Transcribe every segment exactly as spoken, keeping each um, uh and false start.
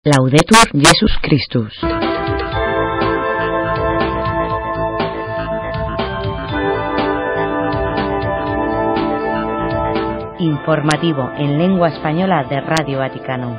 Laudetur Jesus Christus. Informativo en lengua española de Radio Vaticano.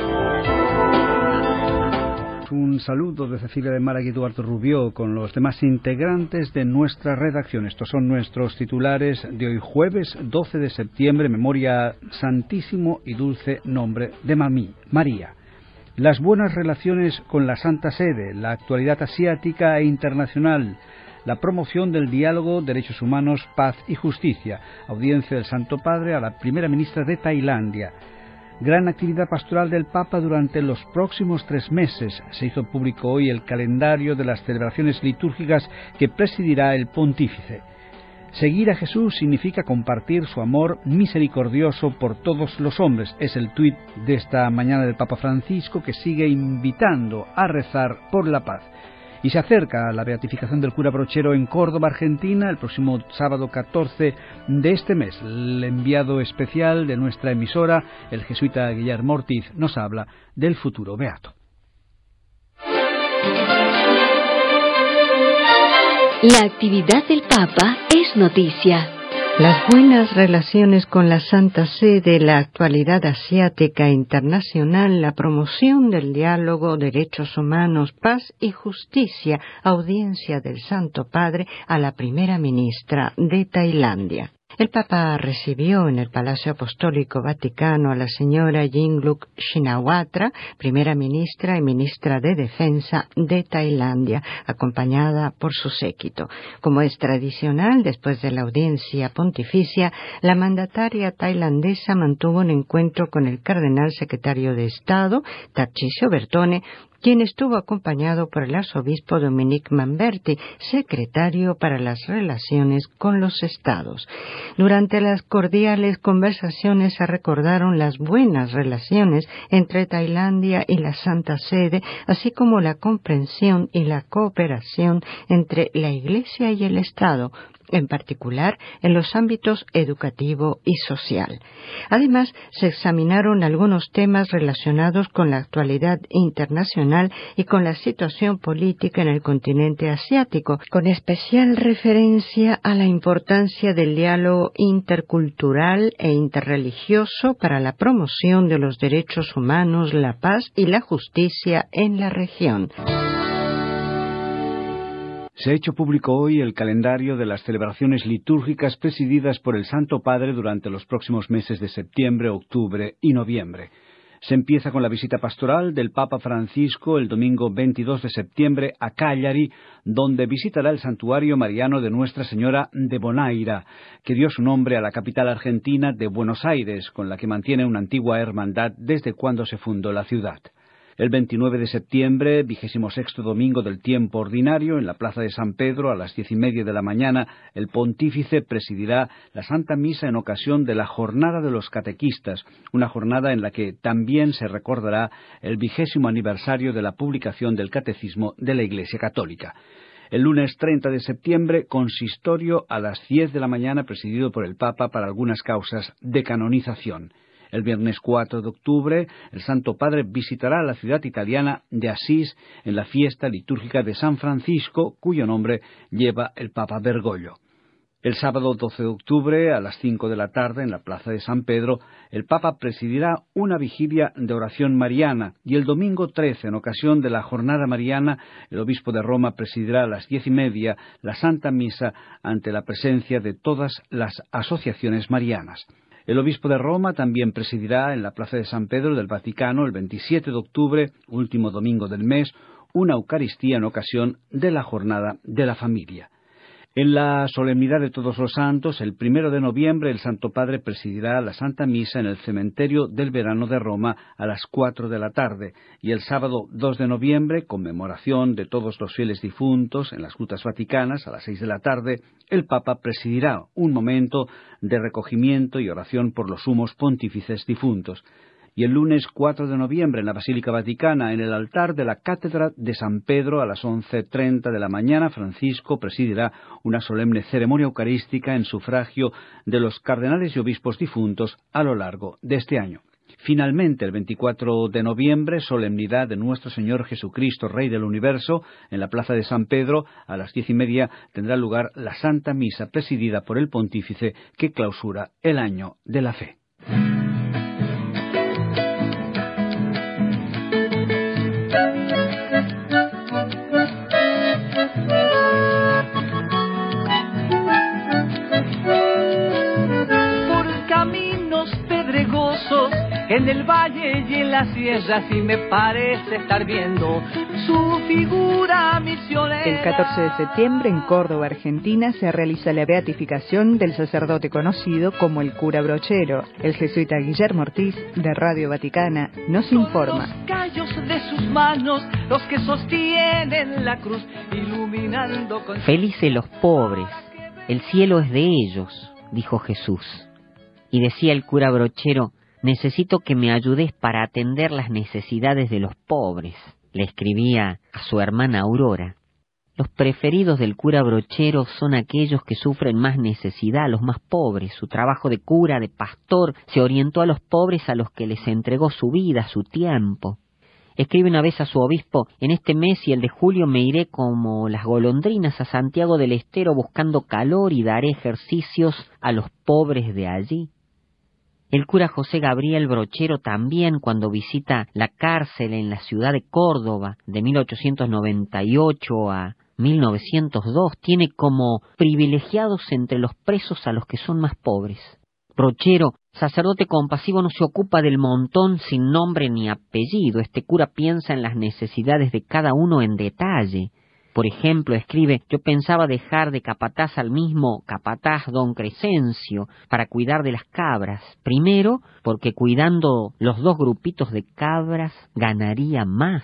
Un saludo de Cecilia de Mara y Eduardo Rubió con los demás integrantes de nuestra redacción. Estos son nuestros titulares de hoy jueves doce de septiembre, memoria Santísimo y Dulce Nombre de Mamí, María. Las buenas relaciones con la Santa Sede, la actualidad asiática e internacional, la promoción del diálogo, derechos humanos, paz y justicia, audiencia del Santo Padre a la primera ministra de Tailandia. Gran actividad pastoral del Papa durante los próximos tres meses. Se hizo público hoy el calendario de las celebraciones litúrgicas que presidirá el pontífice. Seguir a Jesús significa compartir su amor misericordioso por todos los hombres. Es el tuit de esta mañana del Papa Francisco, que sigue invitando a rezar por la paz. Y se acerca a la beatificación del cura Brochero en Córdoba, Argentina, el próximo sábado catorce de este mes. El enviado especial de nuestra emisora, el jesuita Guillermo Ortiz, nos habla del futuro beato. La actividad del Papa es noticia. Las buenas relaciones con la Santa Sede, la actualidad asiática e internacional, la promoción del diálogo, derechos humanos, paz y justicia, audiencia del Santo Padre a la primera ministra de Tailandia. El Papa recibió en el Palacio Apostólico Vaticano a la señora Yingluck Shinawatra, primera ministra y ministra de Defensa de Tailandia, acompañada por su séquito. Como es tradicional, después de la audiencia pontificia, la mandataria tailandesa mantuvo un encuentro con el cardenal secretario de Estado, Tarcisio Bertone, quien estuvo acompañado por el arzobispo Dominique Manberti, secretario para las relaciones con los estados. Durante las cordiales conversaciones se recordaron las buenas relaciones entre Tailandia y la Santa Sede, así como la comprensión y la cooperación entre la Iglesia y el Estado, en particular en los ámbitos educativo y social. Además, se examinaron algunos temas relacionados con la actualidad internacional y con la situación política en el continente asiático, con especial referencia a la importancia del diálogo intercultural e interreligioso para la promoción de los derechos humanos, la paz y la justicia en la región. Se ha hecho público hoy el calendario de las celebraciones litúrgicas presididas por el Santo Padre durante los próximos meses de septiembre, octubre y noviembre. Se empieza con la visita pastoral del Papa Francisco el domingo veintidós de septiembre a Cagliari, donde visitará el santuario mariano de Nuestra Señora de Bonaira, que dio su nombre a la capital argentina de Buenos Aires, con la que mantiene una antigua hermandad desde cuando se fundó la ciudad. El veintinueve de septiembre, vigésimo sexto domingo del tiempo ordinario, en la plaza de San Pedro, a las diez y media de la mañana, el pontífice presidirá la Santa Misa en ocasión de la Jornada de los Catequistas, una jornada en la que también se recordará el vigésimo aniversario de la publicación del Catecismo de la Iglesia Católica. El lunes treinta de septiembre, consistorio a las diez de la mañana, presidido por el Papa para algunas causas de canonización. El viernes cuatro de octubre, el Santo Padre visitará la ciudad italiana de Asís en la fiesta litúrgica de San Francisco, cuyo nombre lleva el Papa Bergoglio. El sábado doce de octubre, a las cinco de la tarde, en la plaza de San Pedro, el Papa presidirá una vigilia de oración mariana, y el domingo trece, en ocasión de la Jornada Mariana, el obispo de Roma presidirá a las diez y media la Santa Misa ante la presencia de todas las asociaciones marianas. El obispo de Roma también presidirá en la plaza de San Pedro del Vaticano el veintisiete de octubre, último domingo del mes, una Eucaristía en ocasión de la Jornada de la Familia. En la solemnidad de Todos los Santos, el primero de noviembre, el Santo Padre presidirá la Santa Misa en el Cementerio del Verano de Roma a las cuatro de la tarde, y el sábado dos de noviembre, conmemoración de todos los fieles difuntos en las grutas vaticanas a las seis de la tarde, el Papa presidirá un momento de recogimiento y oración por los sumos pontífices difuntos. Y el lunes cuatro de noviembre, en la Basílica Vaticana, en el altar de la Cátedra de San Pedro, a las once treinta de la mañana, Francisco presidirá una solemne ceremonia eucarística en sufragio de los cardenales y obispos difuntos a lo largo de este año. Finalmente, el veinticuatro de noviembre, solemnidad de Nuestro Señor Jesucristo, Rey del Universo, en la Plaza de San Pedro, a las diez y media tendrá lugar la Santa Misa presidida por el Pontífice que clausura el Año de la Fe. En el valle y en la sierra sí me parece estar viendo su figura misionera. El catorce de septiembre en Córdoba, Argentina, se realiza la beatificación del sacerdote conocido como el cura Brochero. El jesuita Guillermo Ortiz, de Radio Vaticana, nos informa. Son los callos de sus manos los que sostienen la cruz, iluminando con... Felices los pobres, el cielo es de ellos, dijo Jesús. Y decía el cura Brochero: necesito que me ayudes para atender las necesidades de los pobres. Le escribía a su hermana Aurora. Los preferidos del cura Brochero son aquellos que sufren más necesidad, los más pobres. Su trabajo de cura, de pastor, se orientó a los pobres a los que les entregó su vida, su tiempo. Escribe una vez a su obispo: en este mes y el de julio me iré como las golondrinas a Santiago del Estero buscando calor y daré ejercicios a los pobres de allí. El cura José Gabriel Brochero también, cuando visita la cárcel en la ciudad de Córdoba de mil ochocientos noventa y ocho a mil novecientos dos, tiene como privilegiados entre los presos a los que son más pobres. Brochero, sacerdote compasivo, no se ocupa del montón sin nombre ni apellido. Este cura piensa en las necesidades de cada uno en detalle. Por ejemplo, escribe: yo pensaba dejar de capataz al mismo capataz don Crescencio para cuidar de las cabras. Primero, porque cuidando los dos grupitos de cabras ganaría más.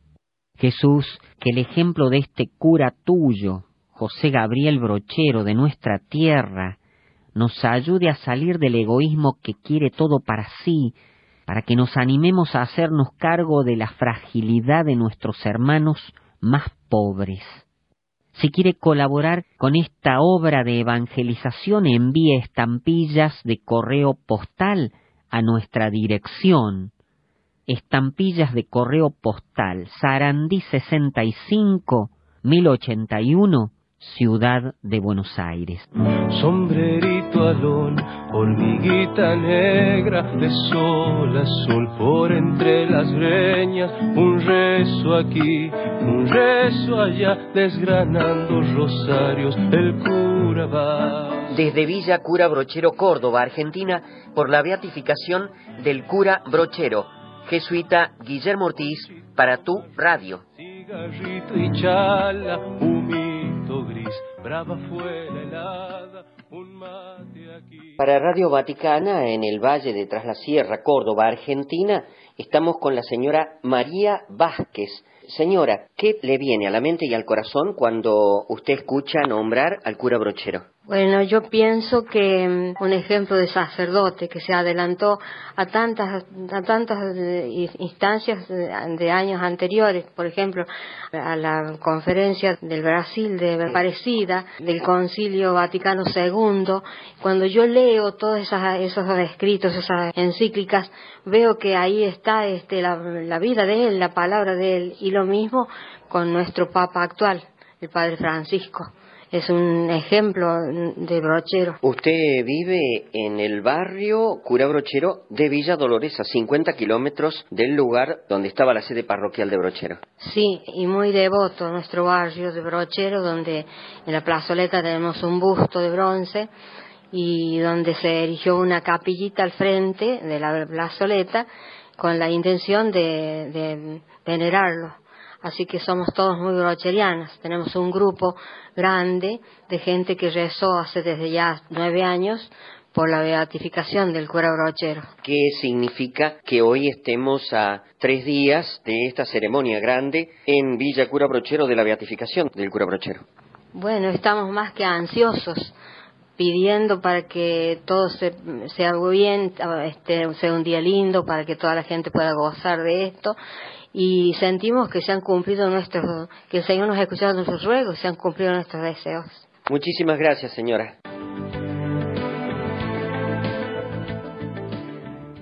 Jesús, que el ejemplo de este cura tuyo, José Gabriel Brochero, de nuestra tierra, nos ayude a salir del egoísmo que quiere todo para sí, para que nos animemos a hacernos cargo de la fragilidad de nuestros hermanos más pobres. Si quiere colaborar con esta obra de evangelización, envíe estampillas de correo postal a nuestra dirección. Estampillas de correo postal, Sarandí sesenta y cinco, mil ochenta y uno, Ciudad de Buenos Aires. Sombrerito alón, hormiguita negra, de sol a sol por entre las greñas, un rezo aquí, un rezo allá, desgranando rosarios, el cura va. Desde Villa Cura Brochero, Córdoba, Argentina, por la beatificación del cura Brochero, jesuita Guillermo Ortiz, para tu radio. Cigarrito y chala, humito gris, brava fue la helada, un mate aquí. Para Radio Vaticana, en el Valle de Tras la Sierra, Córdoba, Argentina, estamos con la señora María Vázquez. Señora, ¿qué le viene a la mente y al corazón cuando usted escucha nombrar al cura Brochero? Bueno, yo pienso que un ejemplo de sacerdote que se adelantó a tantas a tantas instancias de años anteriores, por ejemplo, a la conferencia del Brasil de Aparecida, del Concilio Vaticano segundo. Cuando yo leo todos esas, esos escritos, esas encíclicas, veo que ahí está este, la, la vida de él, la palabra de él, y lo mismo con nuestro Papa actual, el Padre Francisco. Es un ejemplo de Brochero. Usted vive en el barrio Cura Brochero de Villa Dolores, a cincuenta kilómetros del lugar donde estaba la sede parroquial de Brochero. Sí, y muy devoto a nuestro barrio de Brochero, donde en la plazoleta tenemos un busto de bronce y donde se erigió una capillita al frente de la plazoleta con la intención de, de venerarlo. Así que somos todos muy brocherianos. Tenemos un grupo grande de gente que rezó hace desde ya nueve años por la beatificación del cura Brochero. ¿Qué significa que hoy estemos a tres días de esta ceremonia grande en Villa Cura Brochero de la beatificación del cura Brochero? Bueno, estamos más que ansiosos, pidiendo para que todo se, sea bien, este, sea un día lindo, para que toda la gente pueda gozar de esto. Y sentimos que se han cumplido nuestros, que el Señor nos ha escuchado nuestros ruegos, se han cumplido nuestros deseos. Muchísimas gracias, señora.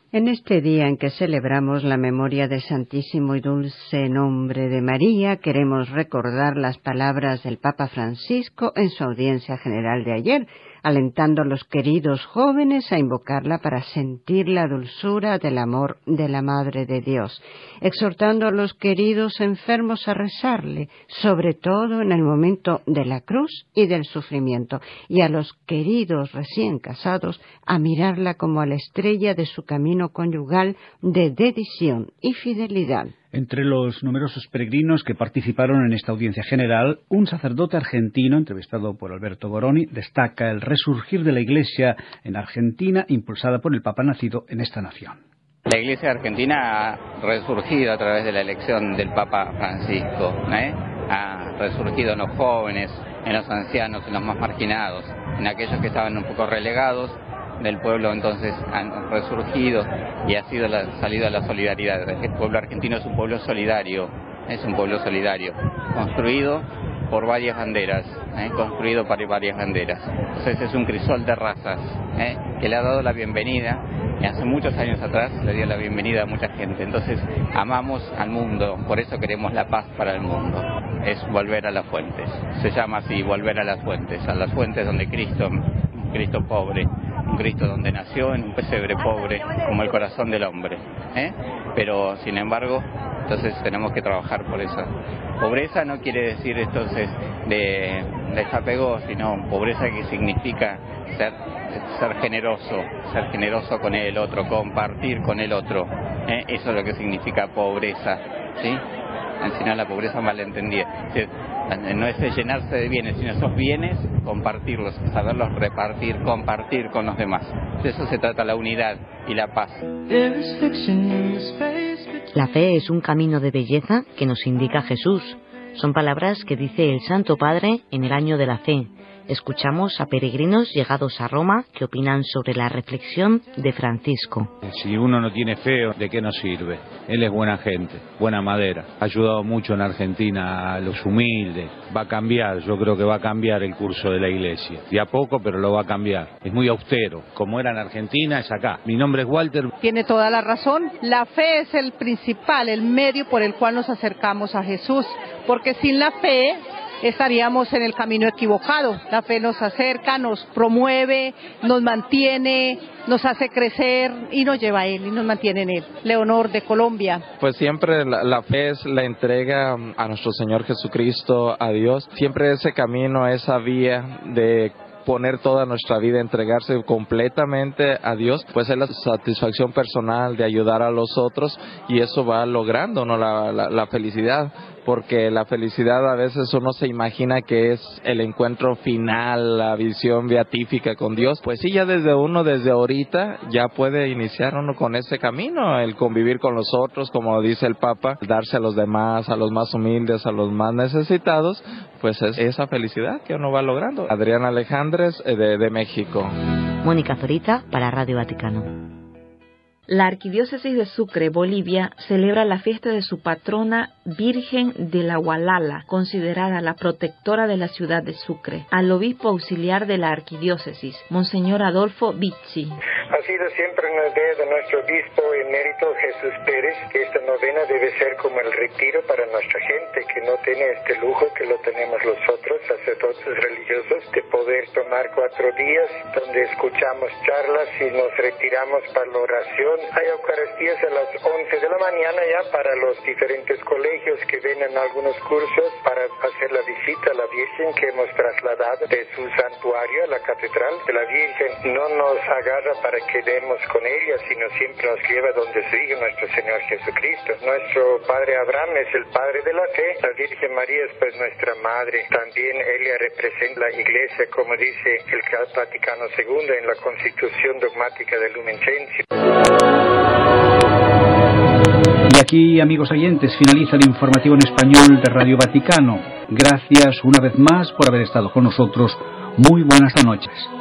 En este día en que celebramos la memoria del Santísimo y Dulce Nombre de María, queremos recordar las palabras del Papa Francisco en su audiencia general de ayer, alentando a los queridos jóvenes a invocarla para sentir la dulzura del amor de la Madre de Dios, exhortando a los queridos enfermos a rezarle, sobre todo en el momento de la cruz y del sufrimiento, y a los queridos recién casados a mirarla como a la estrella de su camino conyugal de dedición y fidelidad. Entre los numerosos peregrinos que participaron en esta audiencia general, un sacerdote argentino, entrevistado por Alberto Boroni, destaca el resurgir de la Iglesia en Argentina, impulsada por el Papa nacido en esta nación. La Iglesia argentina ha resurgido a través de la elección del Papa Francisco, ¿eh? Ha resurgido en los jóvenes, en los ancianos, en los más marginados, en aquellos que estaban un poco relegados del pueblo, entonces han resurgido y ha sido la salida a la solidaridad. El pueblo argentino es un pueblo solidario, es un pueblo solidario, construido por varias banderas, ¿eh? construido por varias banderas. Entonces es un crisol de razas, ¿eh? que le ha dado la bienvenida, y hace muchos años atrás le dio la bienvenida a mucha gente. Entonces amamos al mundo, por eso queremos la paz para el mundo. Es volver a las fuentes, se llama así, volver a las fuentes, a las fuentes donde Cristo, Cristo pobre, un Cristo donde nació en un pesebre pobre, como el corazón del hombre, ¿eh? Pero sin embargo, entonces tenemos que trabajar por eso. Pobreza no quiere decir entonces de, de japegó, sino pobreza que significa ser, ser generoso, ser generoso con el otro, compartir con el otro, ¿eh? Eso es lo que significa pobreza, ¿sí? Sino la pobreza malentendida. No es llenarse de bienes, sino esos bienes, compartirlos, saberlos repartir, compartir con los demás. De eso se trata la unidad y la paz. La fe es un camino de belleza que nos indica Jesús. Son palabras que dice el Santo Padre en el año de la fe. Escuchamos a peregrinos llegados a Roma que opinan sobre la reflexión de Francisco. Si uno no tiene fe, ¿de qué nos sirve? Él es buena gente, buena madera. Ha ayudado mucho en Argentina a los humildes. Va a cambiar, yo creo que va a cambiar el curso de la Iglesia. De a poco, pero lo va a cambiar. Es muy austero. Como era en Argentina, es acá. Mi nombre es Walter. Tiene toda la razón. La fe es el principal, el medio por el cual nos acercamos a Jesús. Porque sin la fe estaríamos en el camino equivocado. La fe nos acerca, nos promueve, nos mantiene, nos hace crecer y nos lleva a Él y nos mantiene en Él. Leonor de Colombia. Pues siempre la, la fe es la entrega a nuestro Señor Jesucristo, a Dios. Siempre ese camino, esa vía de poner toda nuestra vida, entregarse completamente a Dios, pues es la satisfacción personal de ayudar a los otros, y eso va logrando, ¿no? la, la, la felicidad. Porque la felicidad a veces uno se imagina que es el encuentro final, la visión beatífica con Dios. Pues sí, ya desde uno, desde ahorita, ya puede iniciar uno con ese camino, el convivir con los otros, como dice el Papa, darse a los demás, a los más humildes, a los más necesitados, pues es esa felicidad que uno va logrando. Adriana Alejandres, de, de México. Mónica Zorita, para Radio Vaticano. La Arquidiócesis de Sucre, Bolivia, celebra la fiesta de su patrona Virgen de la Gualala, considerada la protectora de la ciudad de Sucre. Al obispo auxiliar de la Arquidiócesis, Monseñor Adolfo Bizzi. Ha sido siempre una idea de nuestro obispo emérito Jesús Pérez que esta novena debe ser como el retiro para nuestra gente, que no tiene este lujo que lo tenemos los otros sacerdotes religiosos, de poder tomar cuatro días donde escuchamos charlas y nos retiramos para la oración. Hay Eucaristías a las once de la mañana ya para los diferentes colegios que vienen algunos cursos para hacer la visita a la Virgen que hemos trasladado de su santuario a la Catedral de la Virgen. No nos agarra para que demos con ella, sino siempre nos lleva donde sigue nuestro Señor Jesucristo. Nuestro Padre Abraham es el Padre de la fe, la Virgen María es pues nuestra Madre. También ella representa la Iglesia, como dice el Vaticano segundo en la Constitución Dogmática de Lumen Gentium. Y aquí, amigos oyentes, finaliza el informativo en español de Radio Vaticano. Gracias una vez más por haber estado con nosotros. Muy buenas noches.